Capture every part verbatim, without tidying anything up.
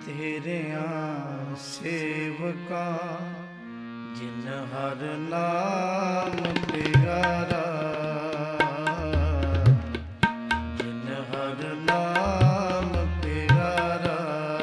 ਤੇਰਿਆਂ ਸੇਵਕਾ ਜਿਨ ਹਰ ਨਾਮ ਪਿਆਰਾ, ਜਿਨ ਹਰ ਨਾਮ ਪਿਆਰਾ।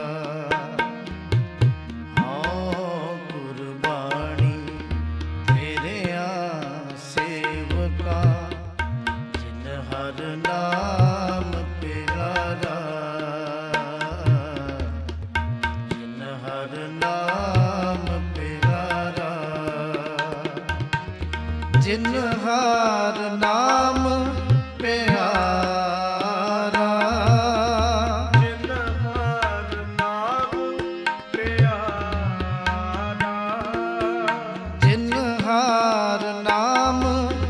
ਹਾਂ ਕੁਰਬਾਨੀ ਤੇਰਿਆਂ ਸੇਵਕਾ ਜਿਨ ਹਰ ਨਾਮ ਪਿਆਰਾ, ਜਿਨ ਹਰ ਨਾਮ ਪਿਆਰਾ, ਜਿਨ ਹਰ ਨਾਮ ਪਿਆਰਾ, ਜਿਨ ਹਰ ਨਾਮ ਪਿਆਰਾ, ਜਿਨ ਹਰ ਨਾਮ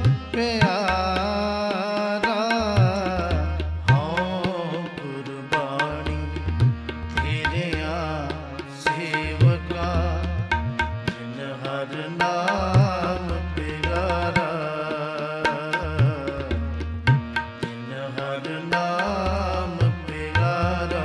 ਪਿਆਰਾ। ਹਉ ਕੁਰਬਾਨੀ ਤੇਰਿਆਂ ਸੇਵਕਾ ਜਿਨ ਹਰ ਨਾਮ ਪਿਆਰਾ, ਜਿਨ ਹਰ ਨਾਮ ਪਿਆਰਾ।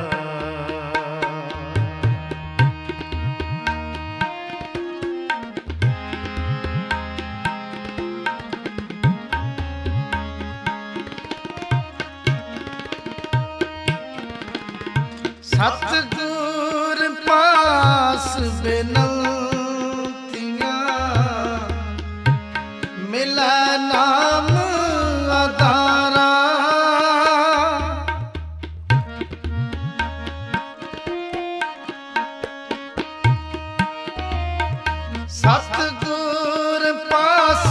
ਸਤਿਗੁਰ ਪਾਸ ਬਿਨੰਤੀਆਂ ਮਿਲੈ ਨਾਮ ਆਧਾਰਾ। ਸਤਿਗੁਰ ਪਾਸ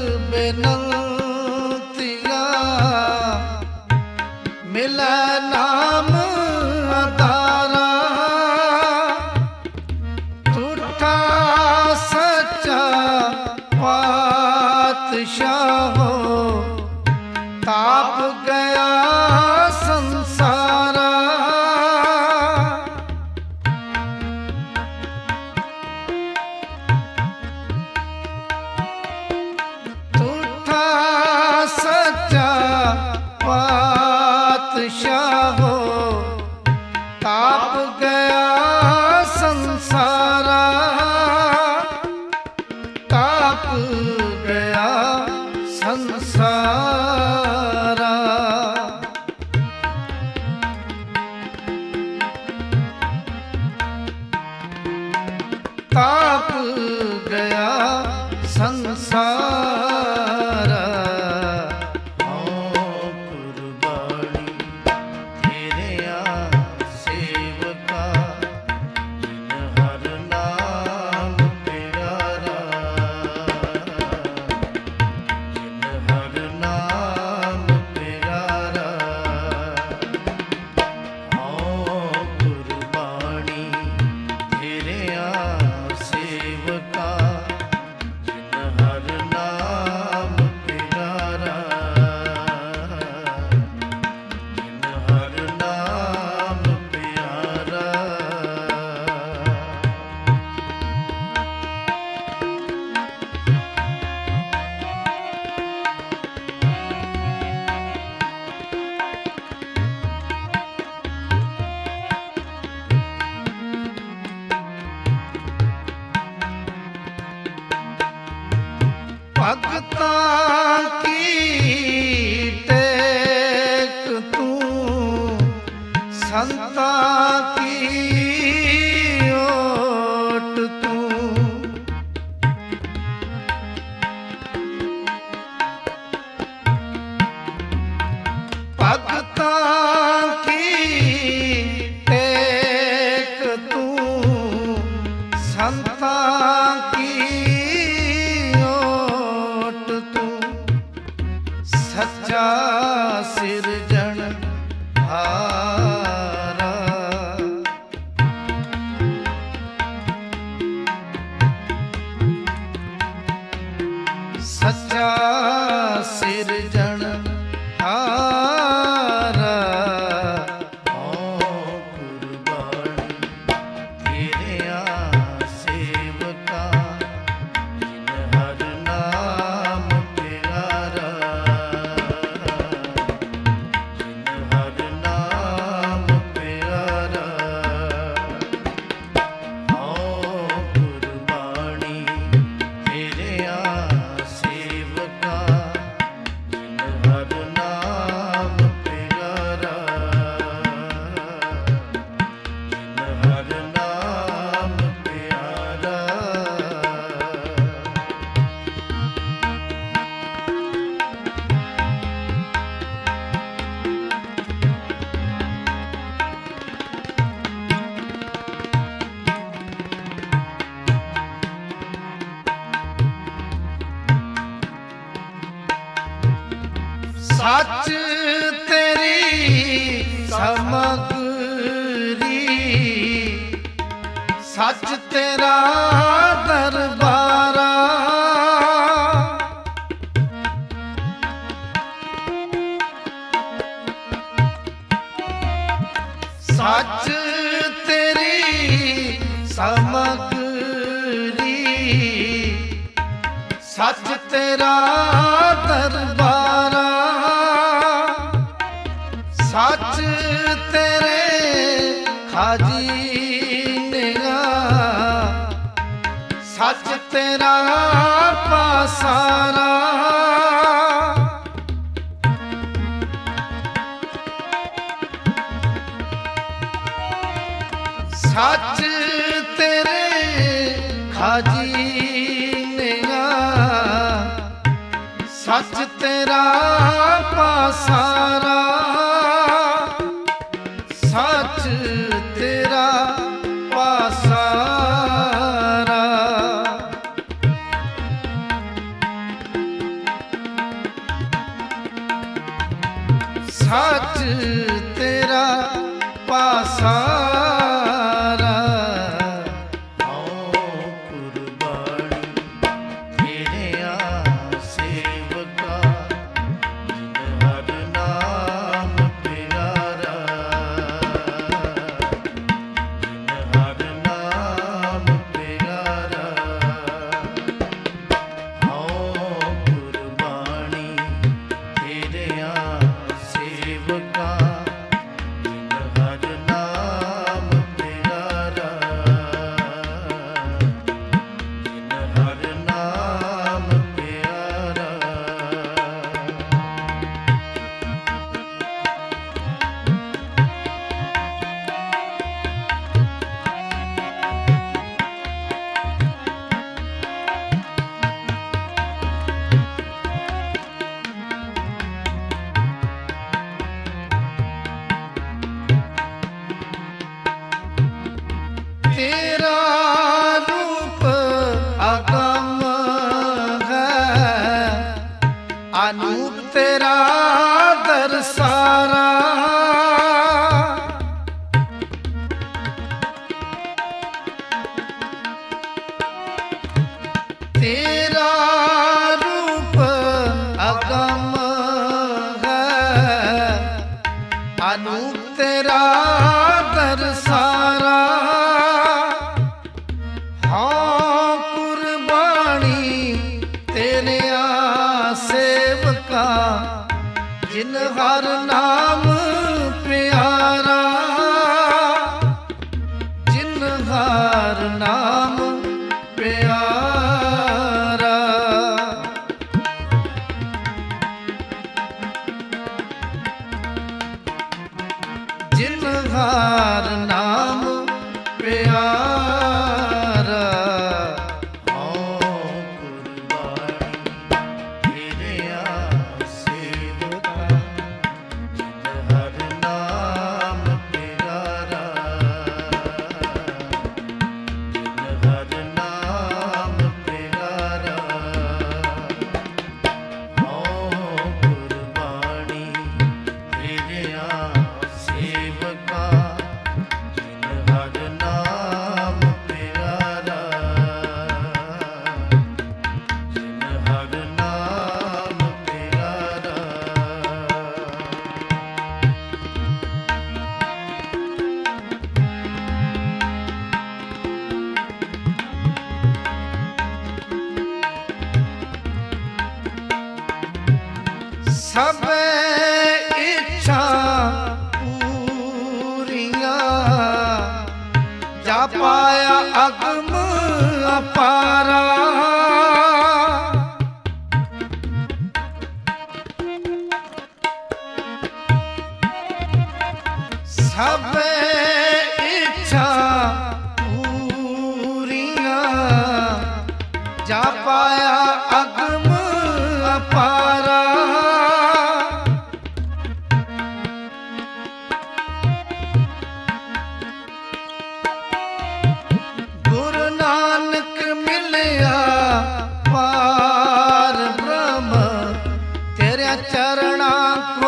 ਬਿਨੰਤੀਆਂ ਮਿਲੈ ਨਾਮ ਆਧਾਰਾ। ਝੂਠਾ ਸੱਚਾ ਪਾਤਸ਼ਾਹੋ ਤਾਪ ਗਿਆ ਸੰਸਾਰਾ। ਝੂਠਾ ਸੱਚਾ ਪਾਤਸ਼ਾਹੋ ਤਾਪ ਗਿਆ ਸੰਸਾਰਾ, ਤਾਪ ਗਿਆ ਸੰਸਾਰਾ। ਤਾਪ ਗਿਆ ਸੰਸਾਰਾ। ਹਉ ਕੁਰਬਾਨੀ ਤੇਰਿਆਂ ਸੇਵਕਾ ਜਿਨ ਹਰ ਨਾਮ ਪਿਆਰਾ, ਜਿਨ ਹਰ ਨਾਮ ਪਿਆਰਾ। ਹਉ ਕੁਰਬਾਨੀ ਤੇਰਿਆਂ ਸੇਵਕਾ ਜਿਨ ਹਰ ਨਾਮ ਪਿਆਰਾ, ਜਿਨ ਹਰ ਨਾਮ ਪਿਆਰਾ। ਭਗਤਾਂ ਕੀ ਟੇਕ ਤੂੰ, ਸੰਤਾਂ ਕੀ ਓਟ ਤੂੰ। ਭਗਤਾਂ ਕੀ ਟੇਕ ਤੂੰ, ਸੰਤਾਂ ਕੀ ਓਟ ਤੂੰ। ਸੱਚਾ ਸਿਰਜਣ ਹਾਰਾ, ਸੱਚਾ ਸਿਰਜਣ ਹਾਰਾ। ਹਉ ਕੁਰਬਾਨੀ ਤੇਰਿਆਂ ਸੇਵਕਾ ਜਿਨ ਹਰ ਨਾਮ ਪਿਆਰਾ, ਜਿਨ ਹਰ ਨਾਮ ਪਿਆਰਾ। सच तेरी समगरी, सच तेरा दरबारा, सच तेरी समगरी, सच तेरा दरबारा, सच तेरे खाजीनेगा, सच तेरा पासारा, सच तेरे खाजीनेगा, सच तेरा पासारा, सच तेरा पासारा। सच तेरा पासारा। आओ कुर्बानी तेरे आ सेवका, जिन हर नाम प्यारा, जिन हर नाम प्यारा। आओ कुर्बानी तेरे आ सेवका, तेरा रूप अगम है, अनूप तेरा दरसारा, तेरा रूप अगम है, अनूप तेरा दरसारा। हाँ कुर्बानी तेरे आ सेवका, जिन हर नाम प्यारा, जिन हर नाम प्यारा। जिन हर नाम प्यारा। आओ कुर्बानी तेरे आ सेवका, जिन हर नाम प्यारा, जिन हर नाम प्यारा। आओ कुर्बानी तेरे आ सेवका, जिन हर नाम प्यारा, जिन हर नाम प्यारा। सब इच्छा पूरिया, जा पाया अगम अपारा, सब इच्छा पूरिया, जा पाया अगम अपारा। गुरु नानक मिलया पार ब्रह्म, तेरे चरण करना